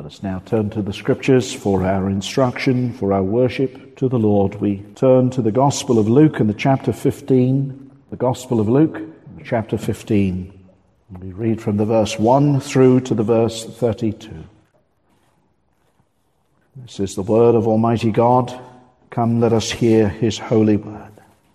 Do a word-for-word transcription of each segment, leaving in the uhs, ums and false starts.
Let us now turn to the Scriptures for our instruction, for our worship to the Lord. We turn to the Gospel of Luke in the chapter fifteen. The Gospel of Luke, chapter fifteen. We read from the verse one through to the verse thirty-two. This is the word of Almighty God. Come, let us hear his holy word.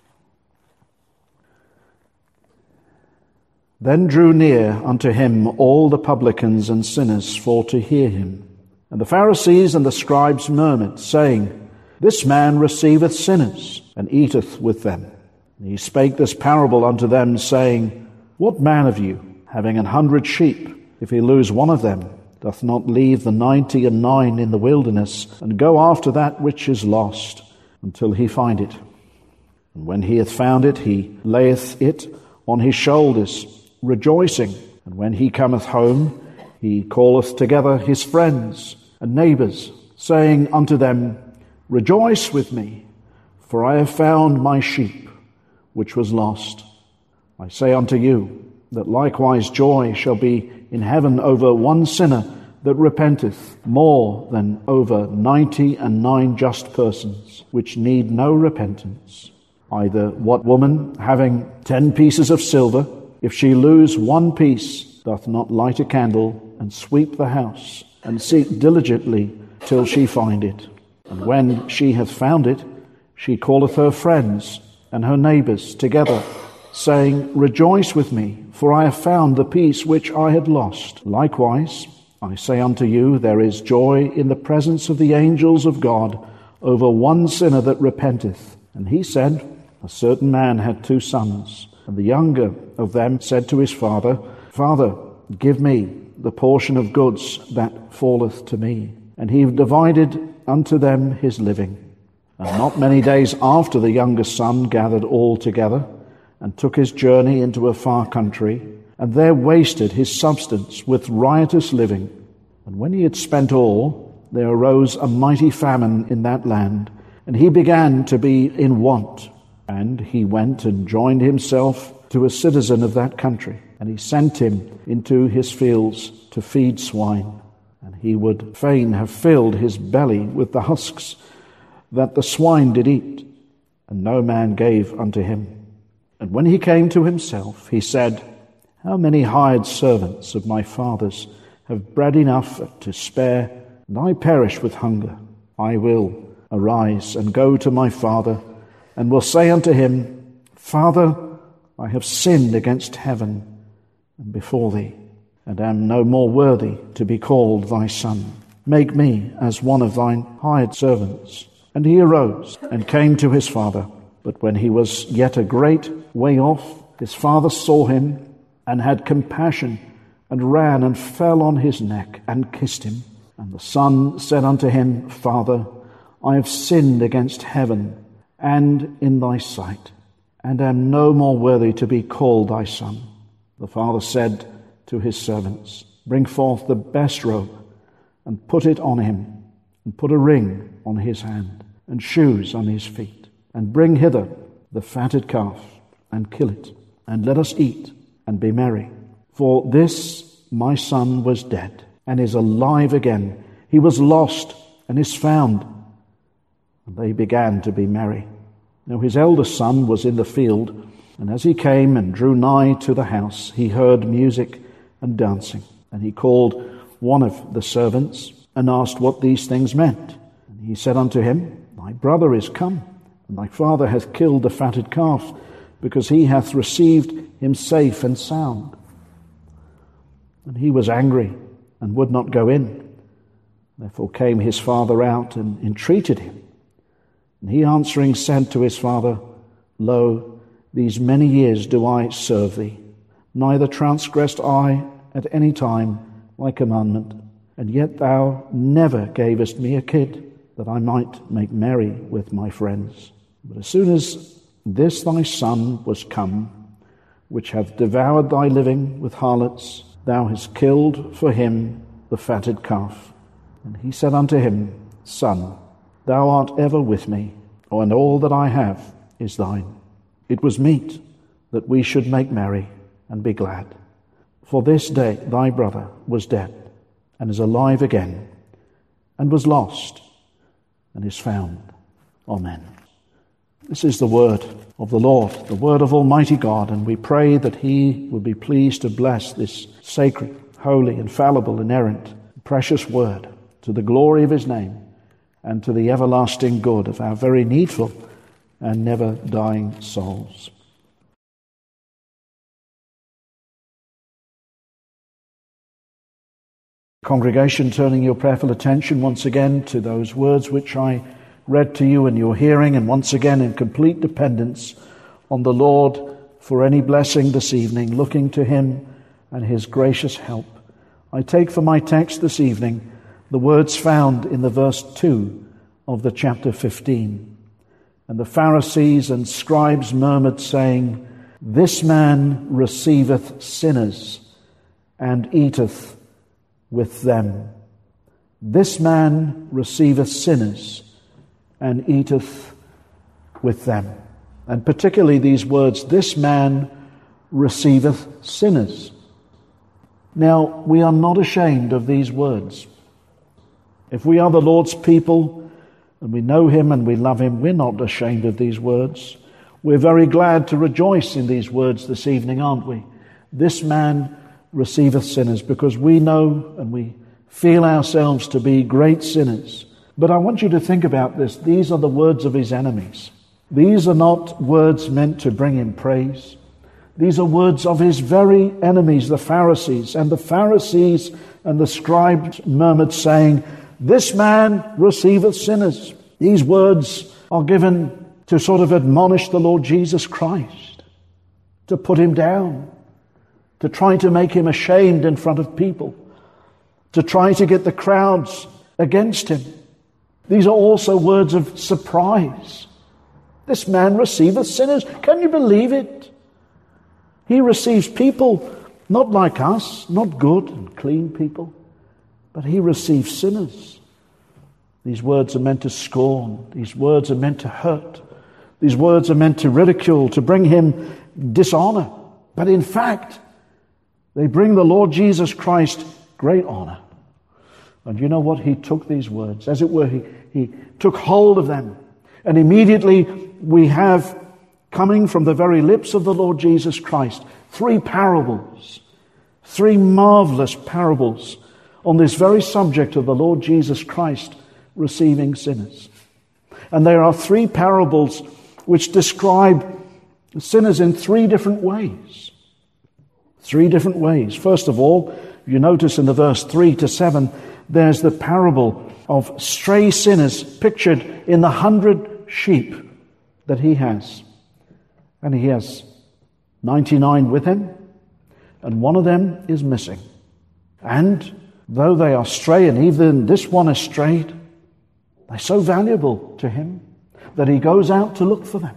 Then drew near unto him all the publicans and sinners for to hear him. And the Pharisees and the scribes murmured, saying, This man receiveth sinners, and eateth with them. And he spake this parable unto them, saying, What man of you, having an hundred sheep, if he lose one of them, doth not leave the ninety and nine in the wilderness, and go after that which is lost, until he find it? And when he hath found it, he layeth it on his shoulders, rejoicing. And when he cometh home, he calleth together his friends and neighbours, saying unto them, Rejoice with me, for I have found my sheep, which was lost. I say unto you, that likewise joy shall be in heaven over one sinner that repenteth, more than over ninety and nine just persons, which need no repentance. Either what woman, having ten pieces of silver, if she lose one piece, doth not light a candle, and sweep the house, and seek diligently till she find it? And when she hath found it, she calleth her friends and her neighbours together, saying, Rejoice with me, for I have found the piece which I had lost. Likewise, I say unto you, there is joy in the presence of the angels of God over one sinner that repenteth. And he said, A certain man had two sons, and the younger of them said to his father, Father, give me the portion of goods that falleth to me. And he divided unto them his living. And not many days after, the younger son gathered all together, and took his journey into a far country, and there wasted his substance with riotous living. And when he had spent all, there arose a mighty famine in that land, and he began to be in want. And he went and joined himself to a citizen of that country, and he sent him into his fields to feed swine. And he would fain have filled his belly with the husks that the swine did eat, and no man gave unto him. And when he came to himself, he said, How many hired servants of my father's have bread enough to spare, and I perish with hunger? I will arise and go to my father, and will say unto him, Father, I have sinned against heaven and before thee, and am no more worthy to be called thy son. Make me as one of thine hired servants. And he arose and came to his father. But when he was yet a great way off, his father saw him, and had compassion, and ran and fell on his neck, and kissed him. And the son said unto him, Father, I have sinned against heaven, and in thy sight, and am no more worthy to be called thy son. The father said to his servants, Bring forth the best robe, and put it on him, and put a ring on his hand, and shoes on his feet. And bring hither the fatted calf, and kill it, and let us eat, and be merry. For this my son was dead, and is alive again. He was lost, and is found. And they began to be merry. Now his eldest son was in the field, and as he came and drew nigh to the house, he heard music and dancing. And he called one of the servants, and asked what these things meant. And he said unto him, Thy brother is come, and thy father hath killed the fatted calf, because he hath received him safe and sound. And he was angry, and would not go in. Therefore came his father out, and entreated him. And he answering said to his father, Lo, these many years do I serve thee, neither transgressed I at any time thy commandment, and yet thou never gavest me a kid, that I might make merry with my friends. But as soon as this thy son was come, which hath devoured thy living with harlots, thou hast killed for him the fatted calf. And he said unto him, Son, thou art ever with me, and all that I have is thine. It was meet that we should make merry and be glad. For this day thy brother was dead, and is alive again. and was lost and is found. Amen. This is the word of the Lord, the word of Almighty God, and we pray that He will be pleased to bless this sacred, holy, infallible, inerrant, precious word to the glory of His name and to the everlasting good of our very needful and never dying souls. Congregation, turning your prayerful attention once again to those words which I read to you in your hearing, and once again in complete dependence on the Lord for any blessing this evening, looking to Him and His gracious help. I take for my text this evening the words found in the verse two of the chapter fifteen. And the Pharisees and scribes murmured, saying, This man receiveth sinners and eateth with them. This man receiveth sinners and eateth with them. And particularly these words, this man receiveth sinners. Now, we are not ashamed of these words. If we are the Lord's people and we know Him and we love Him, we're not ashamed of these words. We're very glad to rejoice in these words this evening, aren't we? This man receiveth sinners, because we know and we feel ourselves to be great sinners. But I want you to think about this. These are the words of His enemies. These are not words meant to bring Him praise. These are words of His very enemies, the Pharisees. And the Pharisees and the scribes murmured, saying, This man receiveth sinners. These words are given to sort of admonish the Lord Jesus Christ, to put Him down, to try to make Him ashamed in front of people, to try to get the crowds against Him. These are also words of surprise. This man receiveth sinners. Can you believe it? He receives people not like us, not good and clean people, but He receives sinners. These words are meant to scorn. These words are meant to hurt. These words are meant to ridicule, to bring Him dishonor. But in fact, they bring the Lord Jesus Christ great honor. And you know what? He took these words, as it were, he, he took hold of them. And immediately we have, coming from the very lips of the Lord Jesus Christ, three parables, three marvelous parables on this very subject of the Lord Jesus Christ receiving sinners. And there are three parables which describe sinners in three different ways. Three different ways. First of all, you notice in the verse three to seven, there's the parable of stray sinners pictured in the hundred sheep that He has. And He has ninety-nine with Him, and one of them is missing. And though they are stray, and even this one is strayed, they're so valuable to Him that He goes out to look for them.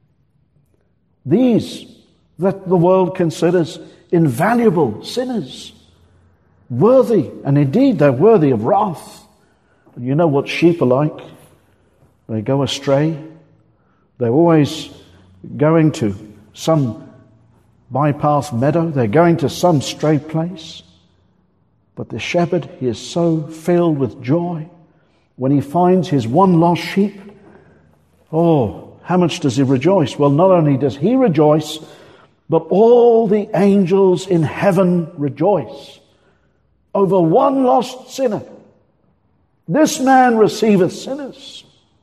These that the world considers invaluable sinners, worthy, and indeed they're worthy of wrath. And you know what sheep are like. They go astray. They're always going to some bypass meadow. They're going to some stray place. But the shepherd, he is so filled with joy when he finds his one lost sheep. Oh, how much does he rejoice? Well, not only does he rejoice, but all the angels in heaven rejoice over one lost sinner. This man receiveth sinners.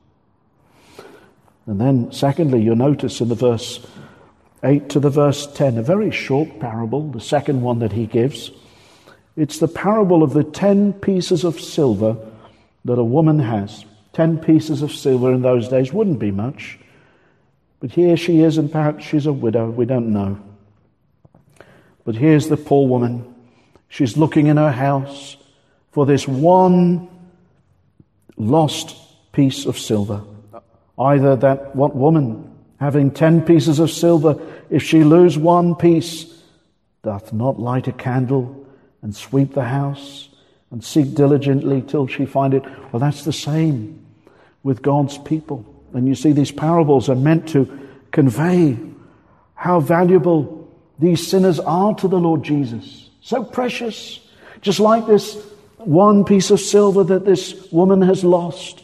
And then, secondly, you'll notice in the verse eight to the verse ten, a very short parable, the second one that he gives. It's the parable of the ten pieces of silver that a woman has. Ten pieces of silver in those days wouldn't be much. But here she is, and perhaps she's a widow, we don't know. But here's the poor woman. She's looking in her house for this one lost piece of silver. Either that what woman, having ten pieces of silver, if she lose one piece, doth not light a candle and sweep the house and seek diligently till she find it. Well, that's the same with God's people. And you see, these parables are meant to convey how valuable these sinners are to the Lord Jesus. So precious. Just like this one piece of silver that this woman has lost.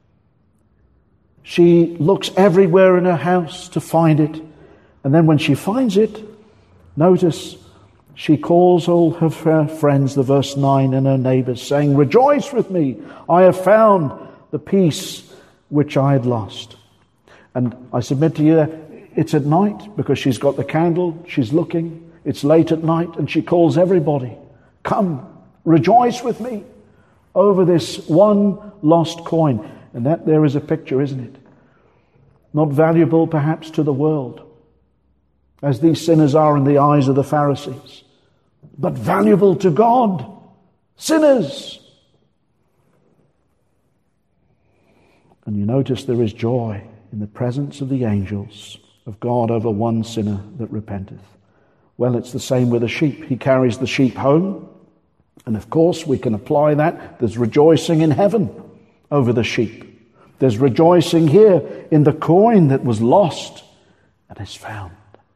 She looks everywhere in her house to find it. And then when she finds it, notice, she calls all of her friends, the verse nine, and her neighbors, saying, "Rejoice with me, I have found the piece which I had lost." And I submit to you that it's at night, because she's got the candle, she's looking, it's late at night, and she calls everybody, "Come, rejoice with me over this one lost coin." And that there is a picture, isn't it? Not valuable perhaps to the world, as these sinners are in the eyes of the Pharisees, but valuable to God. Sinners. And you notice there is joy in the presence of the angels of God over one sinner that repenteth. Well, it's the same with a sheep. He carries the sheep home, and of course we can apply that. There's rejoicing in heaven over the sheep. There's rejoicing here in the coin that was lost and is found.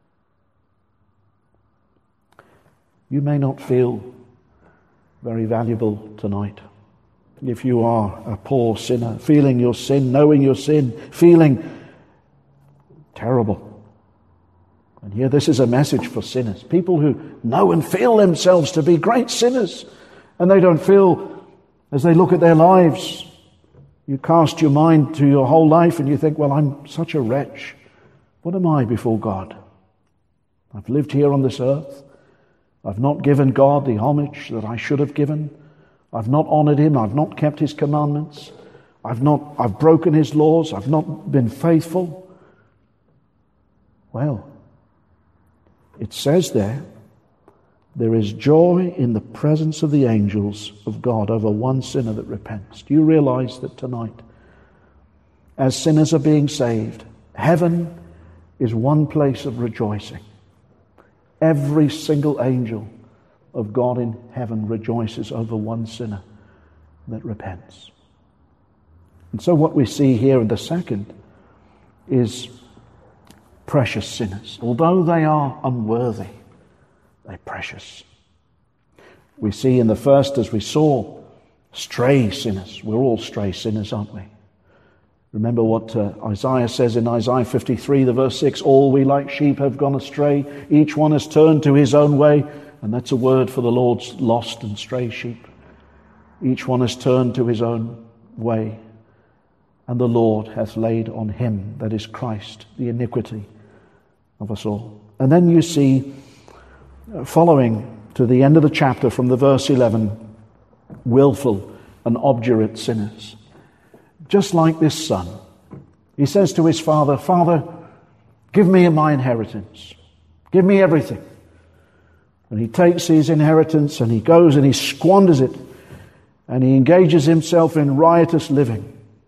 You may not feel very valuable tonight. If you are a poor sinner, feeling your sin, knowing your sin, feeling terrible. And here this is a message for sinners. People who know and feel themselves to be great sinners, and they don't feel, as they look at their lives, you cast your mind to your whole life and you think, well, I'm such a wretch. What am I before God? I've lived here on this earth. I've not given God the homage that I should have given. I've not honored him. I've not kept his commandments. I've not, I've broken his laws. I've not been faithful. Well, it says there, there is joy in the presence of the angels of God over one sinner that repents. Do you realize that tonight, as sinners are being saved, heaven is one place of rejoicing? Every single angel of God in heaven rejoices over one sinner that repents. And so what we see here in the second is precious sinners. Although they are unworthy, they're precious. We see in the first, as we saw, stray sinners. We're all stray sinners, aren't we? Remember what uh, Isaiah says in Isaiah fifty-three, the verse six, "All we like sheep have gone astray. Each one has turned to his own way." And that's a word for the Lord's lost and stray sheep. Each one has turned to his own way. And the Lord hath laid on him, that is Christ, the iniquity of us all. And then you see, following to the end of the chapter from the verse eleven, willful and obdurate sinners. Just like this son. He says to his father, "Father, give me my inheritance. Give me everything." And he takes his inheritance and he goes and he squanders it. And he engages himself in riotous living.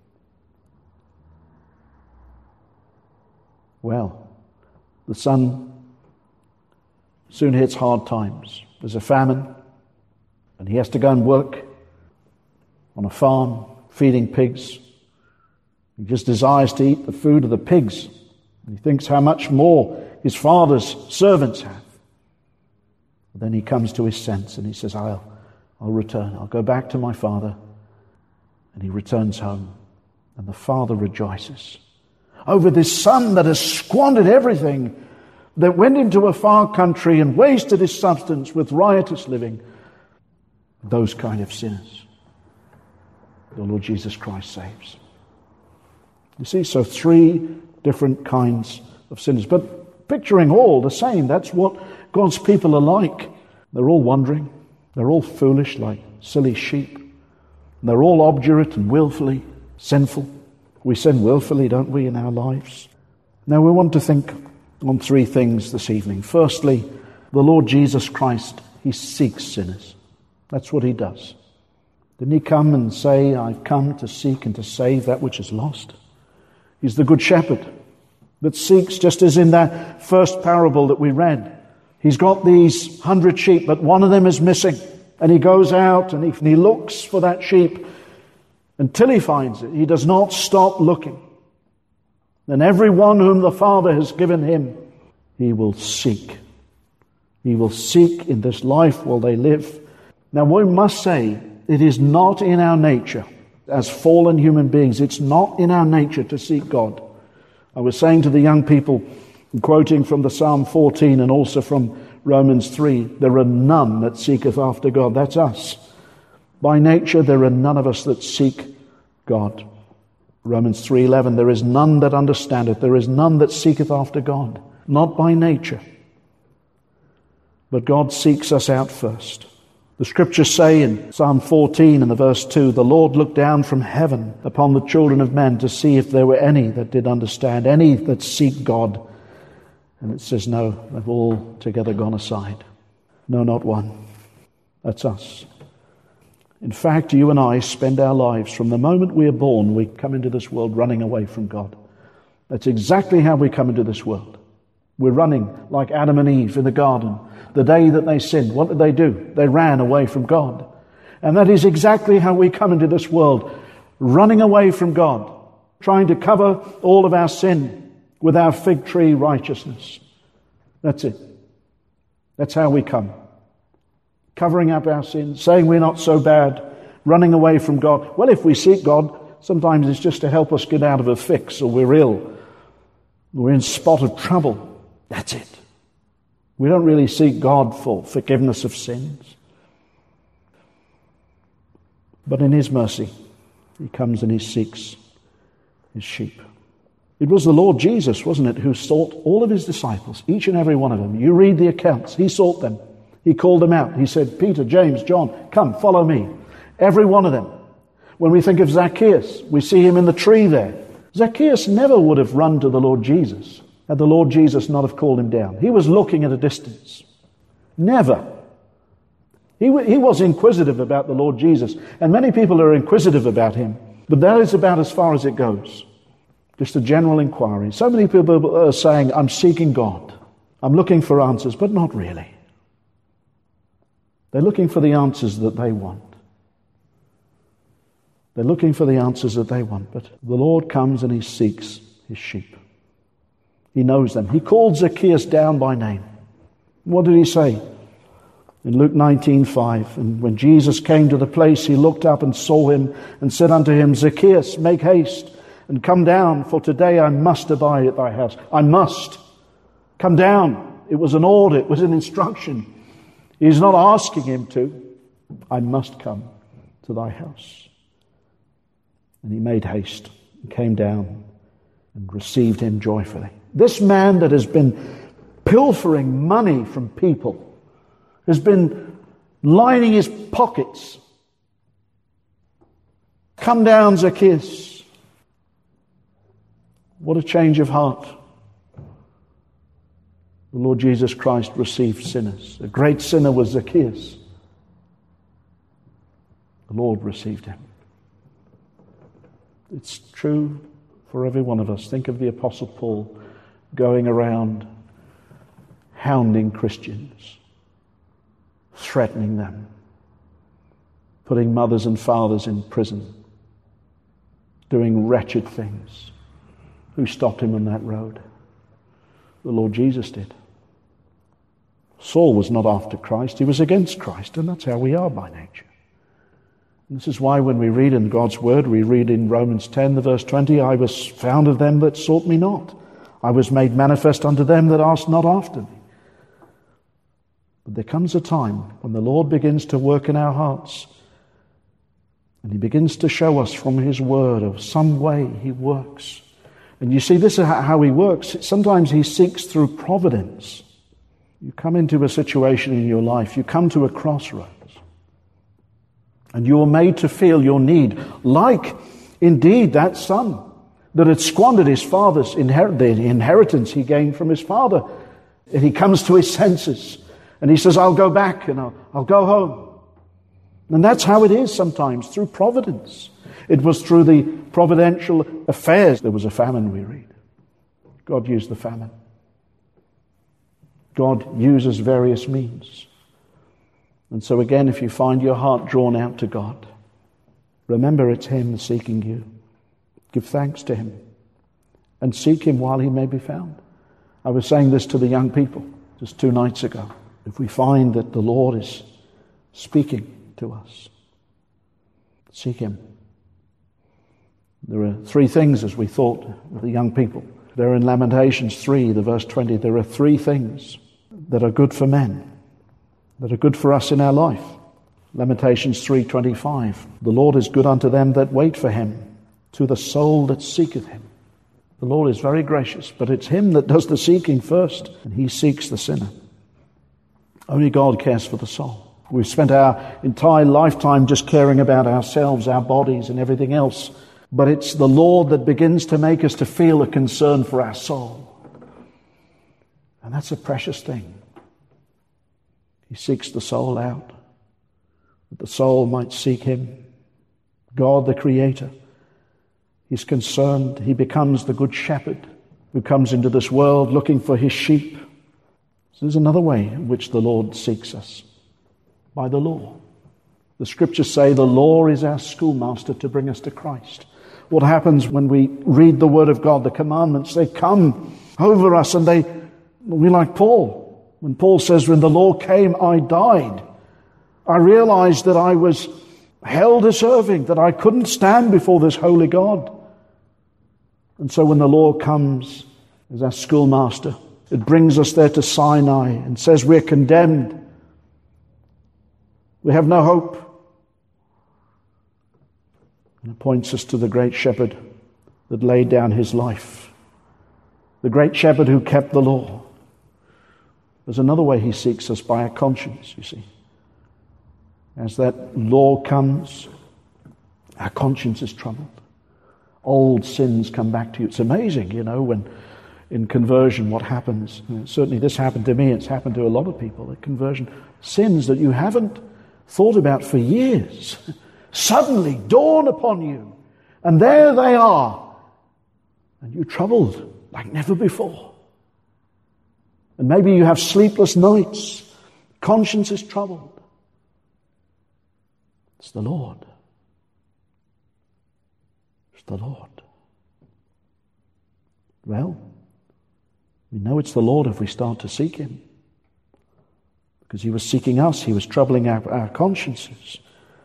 Well, the son soon hits hard times. There's a famine, and he has to go and work on a farm, feeding pigs. He just desires to eat the food of the pigs. And he thinks how much more his father's servants have. But then he comes to his sense and he says, I'll, I'll return. I'll go back to my father. And he returns home. And the father rejoices over this son that has squandered everything, that went into a far country and wasted his substance with riotous living. Those kind of sinners the Lord Jesus Christ saves. You see, so three different kinds of sinners. But picturing all the same, that's what God's people are like. They're all wandering. They're all foolish like silly sheep. They're all obdurate and willfully sinful. We sin willfully, don't we, in our lives? Now we want to think on three things this evening. Firstly, the Lord Jesus Christ, he seeks sinners. That's what he does. Didn't he come and say, I've come to seek and to save that which is lost? He's the good shepherd that seeks, just as in that first parable that we read. He's got these hundred sheep, but one of them is missing. And he goes out and he, and he looks for that sheep until he finds it. He does not stop looking. And everyone whom the Father has given him, he will seek. He will seek in this life while they live. Now we must say, It is not in our nature, as fallen human beings, it's not in our nature to seek God. I was saying to the young people, quoting from the Psalm fourteen and also from Romans three, there are none that seeketh after God. That's us. By nature, there are none of us that seek God. Romans three eleven, there is none that understandeth, there is none that seeketh after God. Not by nature. But God seeks us out first. The scriptures say in Psalm fourteen and the verse two, the Lord looked down from heaven upon the children of men to see if there were any that did understand, any that seek God. And it says, no, they've all together gone aside. No, not one. That's us. In fact, you and I spend our lives, from the moment we are born, we come into this world running away from God. That's exactly how we come into this world. We're running like Adam and Eve in the garden. The day that they sinned, what did they do? They ran away from God. And that is exactly how we come into this world, running away from God, trying to cover all of our sin with our fig tree righteousness. That's it. That's how we come. Covering up our sins, saying we're not so bad, running away from God. Well, if we seek God, sometimes it's just to help us get out of a fix, or we're ill, we're in a spot of trouble. That's it. We don't really seek God for forgiveness of sins. But in His mercy, He comes and He seeks His sheep. It was the Lord Jesus, wasn't it, who sought all of His disciples, each and every one of them. You read the accounts. He sought them. He called them out. He said, Peter, James, John, come, follow me. Every one of them. When we think of Zacchaeus, we see him in the tree there. Zacchaeus never would have run to the Lord Jesus had the Lord Jesus not have called him down. He was looking at a distance. Never. He, w- he was inquisitive about the Lord Jesus. And many people are inquisitive about Him. But that is about as far as it goes. Just a general inquiry. So many people are saying, I'm seeking God. I'm looking for answers, but not really. They're looking for the answers that they want. They're looking for the answers that they want. But the Lord comes and He seeks His sheep. He knows them. He called Zacchaeus down by name. What did He say? In Luke nineteen five, and when Jesus came to the place, He looked up and saw him and said unto him, Zacchaeus, make haste and come down, for today I must abide at thy house. I must. Come down. It was an order. It was an instruction. He's not asking him to. I must come to thy house. And he made haste and came down and received him joyfully. This man that has been pilfering money from people, has been lining his pockets. Come down, Zacchaeus. What a change of heart. The Lord Jesus Christ received sinners. A great sinner was Zacchaeus. The Lord received him. It's true for every one of us. Think of the Apostle Paul going around hounding Christians, threatening them, putting mothers and fathers in prison, doing wretched things. Who stopped him on that road? The Lord Jesus did. Saul was not after Christ, he was against Christ, and that's how we are by nature. And this is why when we read in God's Word, we read in Romans ten, the verse twenty, I was found of them that sought me not. I was made manifest unto them that asked not after me. But there comes a time when the Lord begins to work in our hearts, and He begins to show us from His Word of some way He works. And you see, this is how He works. Sometimes He seeks through providence. You come into a situation in your life, you come to a crossroads, and you are made to feel your need, like indeed that son that had squandered his father's inher- the inheritance he gained from his father. And he comes to his senses, and he says, I'll go back and I'll, I'll go home. And that's how it is sometimes, through providence. It was through the providential affairs. There was a famine, we read. God used the famine. God uses various means. And so again, if you find your heart drawn out to God, remember it's Him seeking you. Give thanks to Him and seek Him while He may be found. I was saying this to the young people just two nights ago. If we find that the Lord is speaking to us, Seek him. There are three things, as we thought with the young people. There in Lamentations three, the verse twenty, there are three things that are good for men, that are good for us in our life. Lamentations three twenty-five, the Lord is good unto them that wait for him, to the soul that seeketh him. The Lord is very gracious, but it's him that does the seeking first, and he seeks the sinner. Only God cares for the soul. We've spent our entire lifetime just caring about ourselves, our bodies, and everything else. But it's the Lord that begins to make us to feel a concern for our soul. And that's a precious thing. He seeks the soul out, that the soul might seek him. God, the Creator, he's concerned. He becomes the good shepherd who comes into this world looking for his sheep. So there's another way in which the Lord seeks us. By the law. The scriptures say the law is our schoolmaster to bring us to Christ. What happens when we read the word of God, the commandments, they come over us and they, we like Paul. When Paul says, when the law came, I died. I realized that I was hell deserving, that I couldn't stand before this holy God. And so when the law comes as our schoolmaster, it brings us there to Sinai and says we're condemned. We have no hope. And it points us to the great shepherd that laid down his life. The great shepherd who kept the law. There's another way he seeks us, by our conscience, you see. As that law comes, our conscience is troubled. Old sins come back to you. It's amazing, you know, when in conversion what happens. Certainly this happened to me. It's happened to a lot of people at conversion. Sins that you haven't thought about for years suddenly dawn upon you, and there they are, and you're troubled like never before. And maybe you have sleepless nights. Conscience is troubled. It's the Lord. It's the Lord. Well, we know it's the Lord if we start to seek him. Because he was seeking us. He was troubling our, our consciences.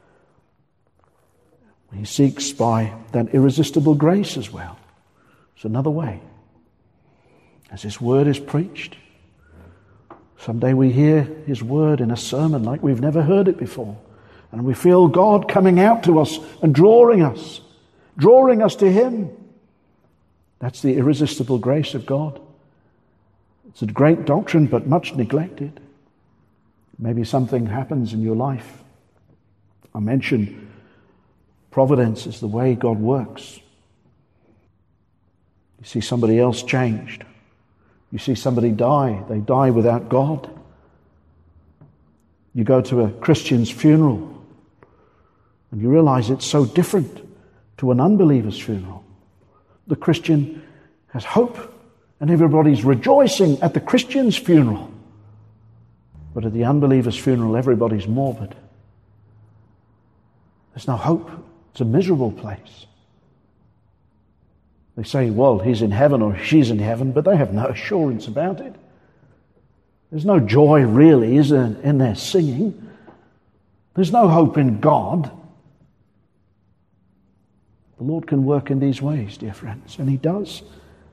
He seeks by that irresistible grace as well. It's another way. As his word is preached. Someday we hear his word in a sermon like we've never heard it before. And we feel God coming out to us and drawing us. Drawing us to him. That's the irresistible grace of God. It's a great doctrine, but much neglected. Maybe something happens in your life. I mentioned providence is the way God works. You see somebody else changed. You see somebody die. They die without God. You go to a Christian's funeral and you realize it's so different to an unbeliever's funeral. The Christian has hope and everybody's rejoicing at the Christian's funeral. But at the unbeliever's funeral, everybody's morbid. There's no hope. It's a miserable place. They say, well, he's in heaven or she's in heaven, but they have no assurance about it. There's no joy really, is there, in their singing. There's no hope in God. The Lord can work in these ways, dear friends, and he does.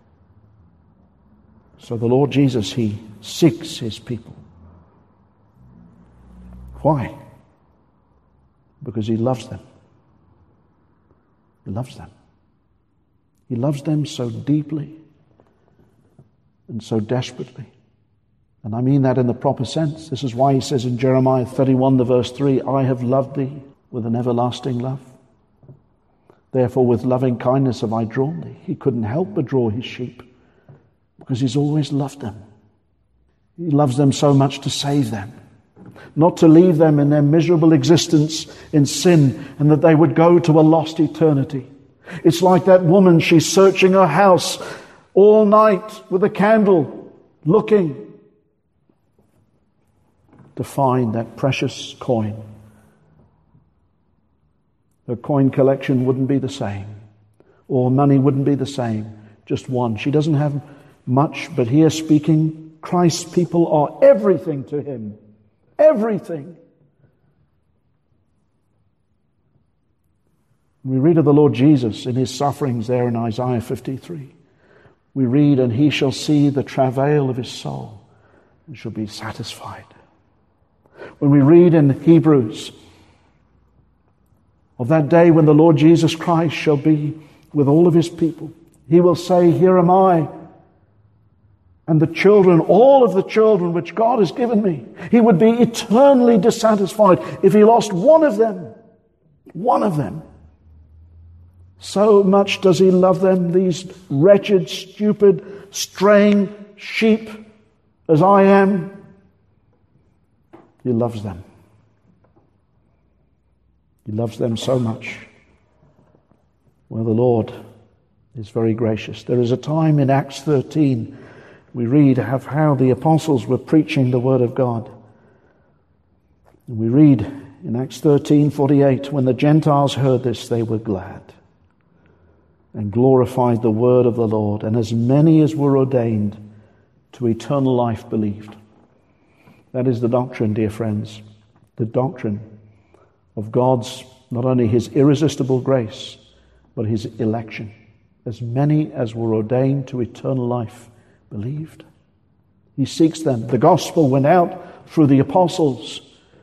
So the Lord Jesus, he seeks his people. Why? Because he loves them. He loves them. He loves them so deeply and so desperately. And I mean that in the proper sense. This is why he says in Jeremiah thirty-one, the verse three, I have loved thee with an everlasting love. Therefore with loving kindness have I drawn thee. He couldn't help but draw his sheep because he's always loved them. He loves them so much to save them. Not to leave them in their miserable existence in sin and that they would go to a lost eternity. It's like that woman, she's searching her house all night with a candle, looking to find that precious coin. Her coin collection wouldn't be the same, or money wouldn't be the same, just one. She doesn't have much, but here speaking, Christ's people are everything to him. Everything. We read of the Lord Jesus in his sufferings there in Isaiah fifty-three. We read, and he shall see the travail of his soul and shall be satisfied. When we read in Hebrews of that day when the Lord Jesus Christ shall be with all of his people, he will say, here am I, and the children, all of the children which God has given me. He would be eternally dissatisfied if he lost one of them. One of them. So much does he love them, these wretched, stupid, straying sheep, as I am. He loves them. He loves them so much. Well, the Lord is very gracious. There is a time in Acts thirteen we read of how the apostles were preaching the word of God. And we read in Acts thirteen forty-eight, when the Gentiles heard this, they were glad and glorified the word of the Lord, and as many as were ordained to eternal life believed. That is the doctrine, dear friends, the doctrine of God's, not only his irresistible grace, but his election. As many as were ordained to eternal life believed. He seeks them. The gospel went out through the apostles,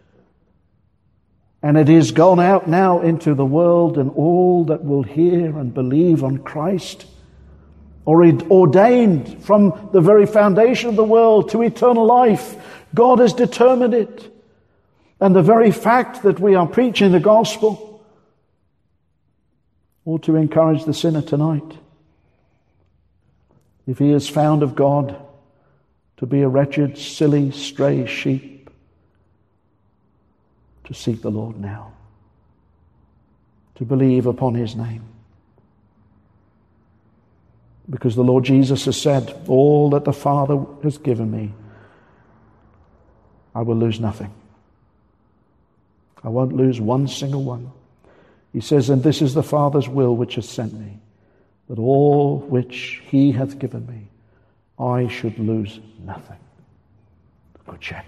and it is gone out now into the world, and all that will hear and believe on Christ are ordained from the very foundation of the world to eternal life. God has determined it. And the very fact that we are preaching the gospel ought to encourage the sinner tonight, if he is found of God to be a wretched, silly, stray sheep, to seek the Lord now, to believe upon his name. Because the Lord Jesus has said, all that the Father has given me, I will lose nothing. I won't lose one single one. He says, and this is the Father's will which has sent me, that all which he hath given me, I should lose nothing. The Good Shepherd.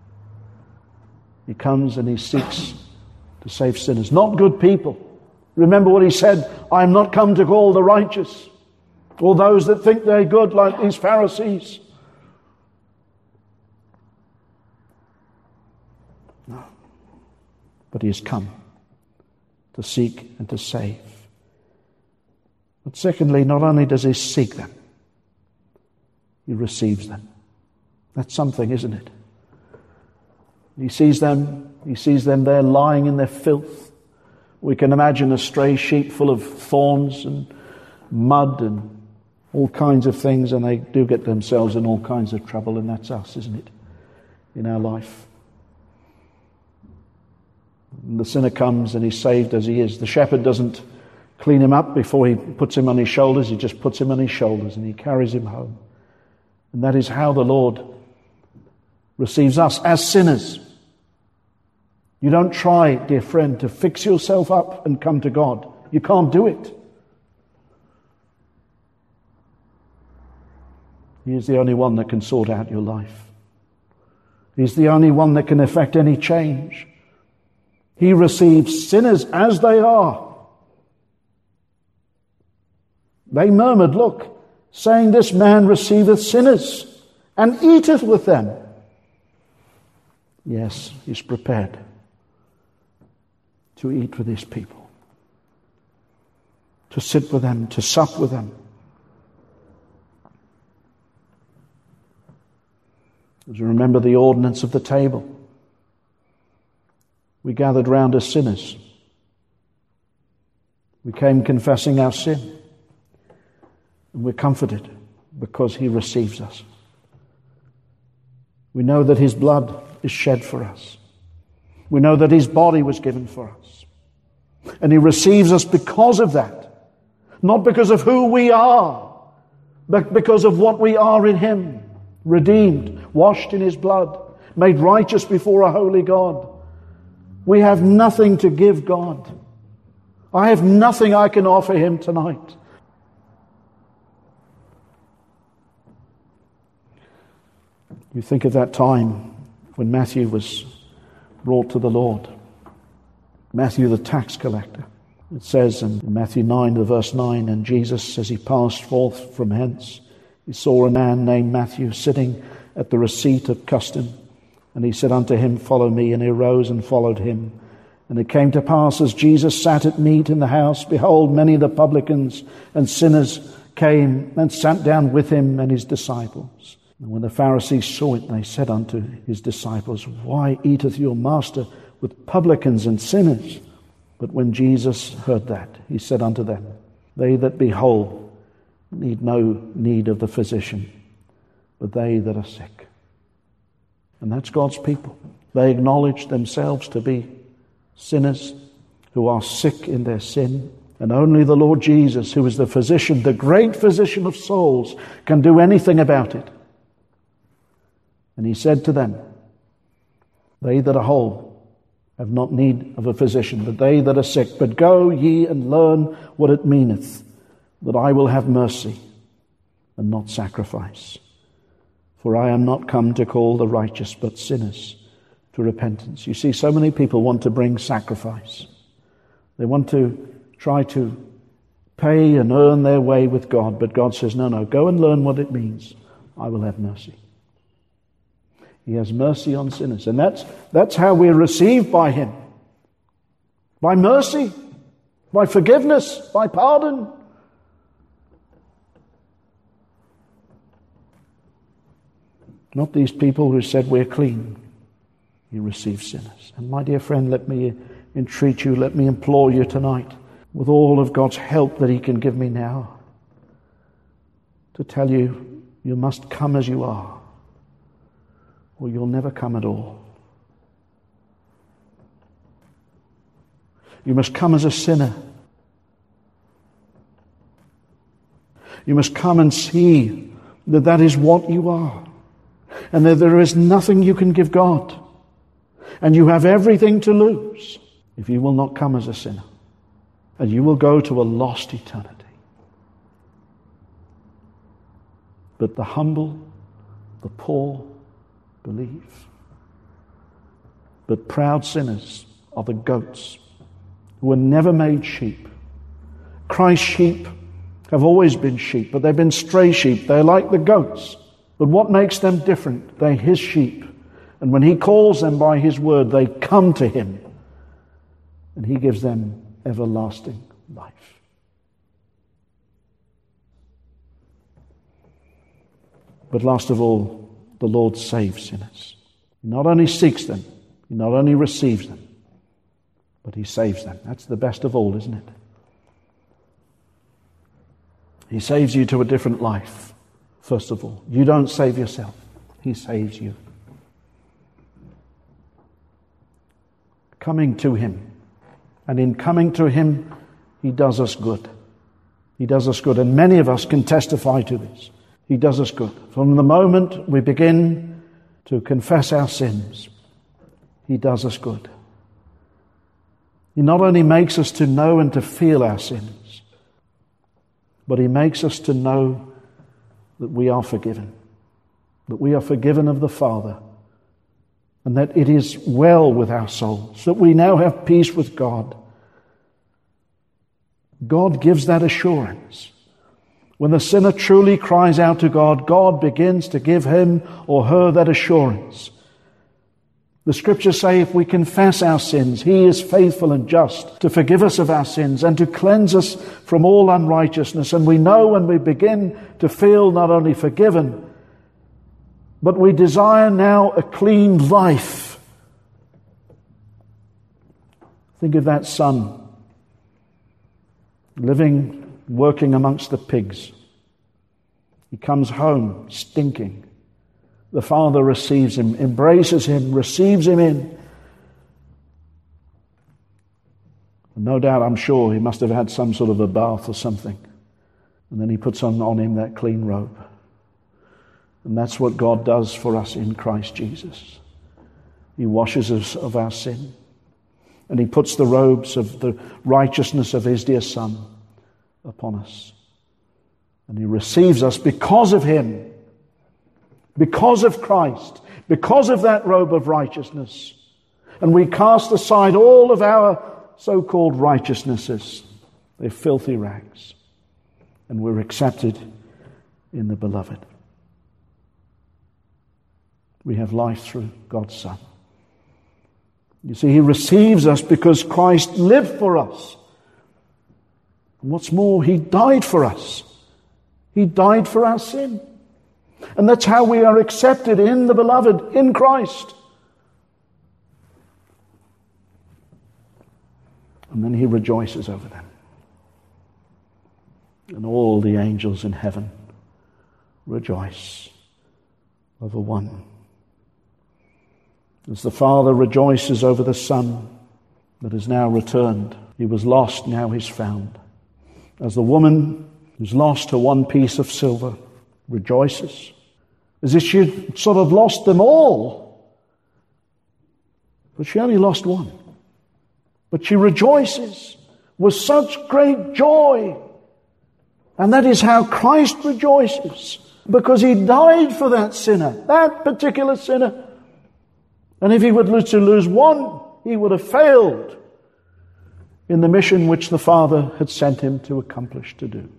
He comes and he seeks to save sinners, not good people. Remember what he said, I am not come to call the righteous, or those that think they're good like these Pharisees. No. But he has come to seek and to save. But secondly, not only does he seek them, he receives them. That's something, isn't it? He sees them, he sees them there lying in their filth. We can imagine a stray sheep full of thorns and mud and all kinds of things, and they do get themselves in all kinds of trouble, and that's us, isn't it, in our life. And the sinner comes and he's saved as he is. The shepherd doesn't clean him up before he puts him on his shoulders. He just puts him on his shoulders and he carries him home. And that is how the Lord receives us as sinners. You don't try, dear friend, to fix yourself up and come to God. You can't do it. He is the only one that can sort out your life. He's the only one that can effect any change. He receives sinners as they are. They murmured, look, saying, this man receiveth sinners and eateth with them. Yes, he's prepared to eat with his people, to sit with them, to sup with them. As you remember the ordinance of the table, we gathered round as sinners. We came confessing our sin. And we're comforted because he receives us. We know that his blood is shed for us. We know that his body was given for us. And he receives us because of that. Not because of who we are, but because of what we are in him. Redeemed, washed in his blood, made righteous before a holy God. We have nothing to give God. I have nothing I can offer him tonight. You think of that time when Matthew was brought to the Lord. Matthew the tax collector. It says in Matthew nine, the verse nine, and Jesus, as he passed forth from hence, he saw a man named Matthew sitting at the receipt of custom. And he said unto him, Follow me. And he arose and followed him. And it came to pass, as Jesus sat at meat in the house, behold, many of the publicans and sinners came and sat down with him and his disciples. And when the Pharisees saw it, they said unto his disciples, Why eateth your master with publicans and sinners? But when Jesus heard that, he said unto them, They that be whole need no need of the physician, but they that are sick. And that's God's people. They acknowledge themselves to be sinners who are sick in their sin. And only the Lord Jesus, who is the physician, the great physician of souls, can do anything about it. And he said to them, They that are whole have not need of a physician, but they that are sick. But go ye and learn what it meaneth, that I will have mercy and not sacrifice. For I am not come to call the righteous, but sinners to repentance. You see, so many people want to bring sacrifice. They want to try to pay and earn their way with God, but God says, no, no, go and learn what it means. I will have mercy. He has mercy on sinners. And that's, that's how we're received by him. By mercy, by forgiveness, by pardon. Not these people who said we're clean. He receives sinners. And my dear friend, let me entreat you, let me implore you tonight, with all of God's help that he can give me now, to tell you, you must come as you are, or you'll never come at all. You must come as a sinner. You must come and see that that is what you are, and that there is nothing you can give God, and you have everything to lose if you will not come as a sinner, and you will go to a lost eternity. But the humble, the poor, believe. But proud sinners are the goats who were never made sheep. Christ's sheep have always been sheep, but they've been stray sheep. They're like the goats. But what makes them different? They're his sheep. And when he calls them by his word, they come to him. And he gives them everlasting life. But last of all, the Lord saves sinners. He not only seeks them, he not only receives them, but he saves them. That's the best of all, isn't it? He saves you to a different life, first of all. You don't save yourself. He saves you. Coming to him. And in coming to him, he does us good. He does us good. And many of us can testify to this. He does us good. From the moment we begin to confess our sins, he does us good. He not only makes us to know and to feel our sins, but he makes us to know that we are forgiven. That we are forgiven of the Father. And that it is well with our souls. That we now have peace with God. God gives that assurance. When the sinner truly cries out to God, God begins to give him or her that assurance. The scriptures say if we confess our sins, he is faithful and just to forgive us of our sins and to cleanse us from all unrighteousness. And we know when we begin to feel not only forgiven, but we desire now a clean life. Think of that son living, working amongst the pigs. He comes home stinking. The father receives him, embraces him, receives him in. And no doubt, I'm sure, he must have had some sort of a bath or something. And then he puts on, on him that clean robe. And that's what God does for us in Christ Jesus. He washes us of our sin. And he puts the robes of the righteousness of his dear Son upon us. And he receives us because of him. Because of Christ. Because of that robe of righteousness. And we cast aside all of our so-called righteousnesses. They're filthy rags. And we're accepted in the Beloved. We have life through God's Son. You see, He receives us because Christ lived for us. And what's more, He died for us. He died for our sin. And that's how we are accepted in the Beloved, in Christ. And then He rejoices over them. And all the angels in heaven rejoice over one. As the Father rejoices over the Son that has now returned. He was lost, now He's found. As the woman who's lost her one piece of silver rejoices, as if she'd sort of lost them all. But she only lost one. But she rejoices with such great joy. And that is how Christ rejoices, because He died for that sinner, that particular sinner. And if He were to lose one, He would have failed in the mission which the Father had sent Him to accomplish to do.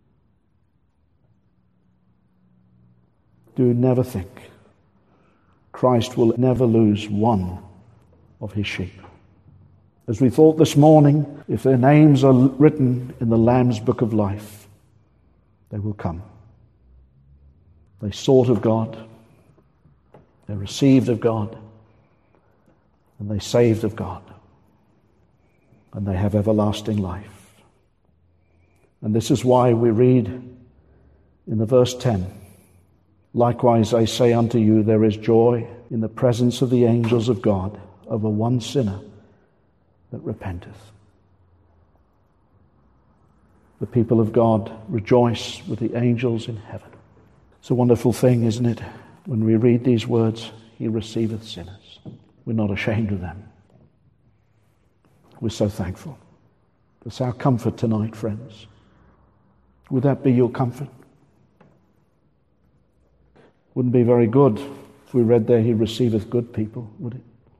Do never think Christ will never lose one of His sheep. As we thought this morning, if their names are written in the Lamb's Book of Life, they will come. They sought of God, they received of God, and they saved of God, and they have everlasting life. And this is why we read in the verse ten, likewise I say unto you, there is joy in the presence of the angels of God over one sinner that repenteth. The people of God rejoice with the angels in heaven. It's a wonderful thing, isn't it? When we read these words, He receiveth sinners. We're not ashamed of them. We're so thankful. That's our comfort tonight, friends. Would that be your comfort? Wouldn't be very good if we read there, He receiveth good people, would it?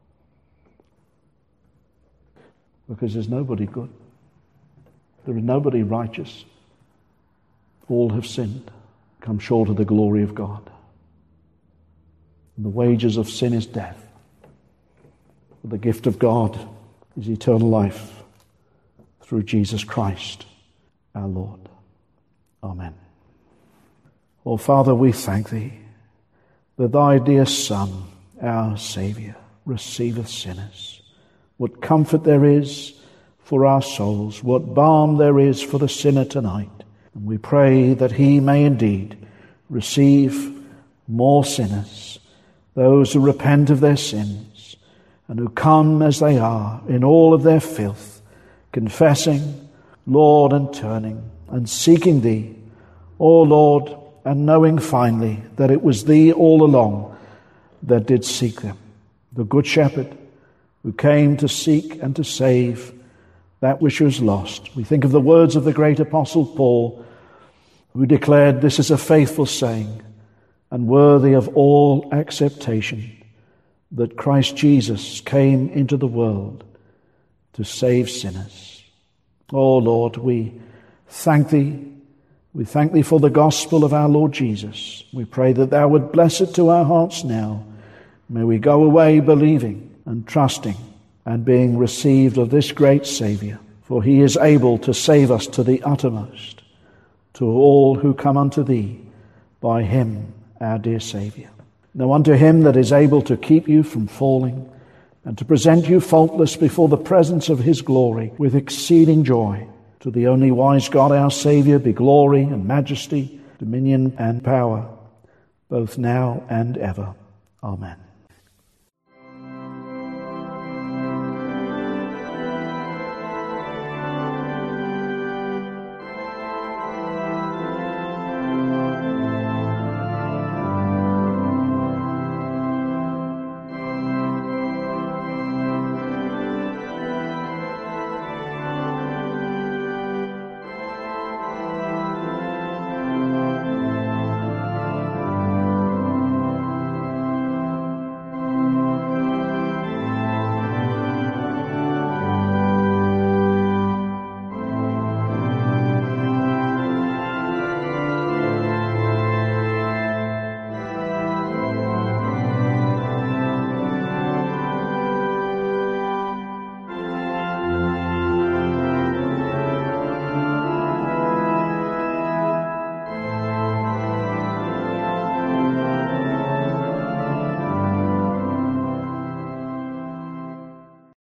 Because there's nobody good. There is nobody righteous. All have sinned, come short of the glory of God. And the wages of sin is death. But the gift of God is eternal life through Jesus Christ, our Lord. Amen. Oh, Father, we thank Thee that Thy dear Son, our Saviour, receiveth sinners. What comfort there is for our souls, what balm there is for the sinner tonight. And we pray that He may indeed receive more sinners, those who repent of their sins, and who come as they are in all of their filth, confessing, Lord, and turning, and seeking Thee, O Lord, and knowing finally that it was Thee all along that did seek them, the Good Shepherd, who came to seek and to save that which was lost. We think of the words of the great Apostle Paul, who declared, this is a faithful saying, and worthy of all acceptation, that Christ Jesus came into the world to save sinners. Oh Lord, we thank Thee. We thank Thee for the gospel of our Lord Jesus. We pray that Thou would bless it to our hearts now. May we go away believing and trusting and being received of this great Saviour, for He is able to save us to the uttermost, to all who come unto Thee by Him, our dear Saviour. Now unto Him that is able to keep you from falling and to present you faultless before the presence of His glory with exceeding joy, to the only wise God our Saviour be glory and majesty, dominion and power, both now and ever. Amen.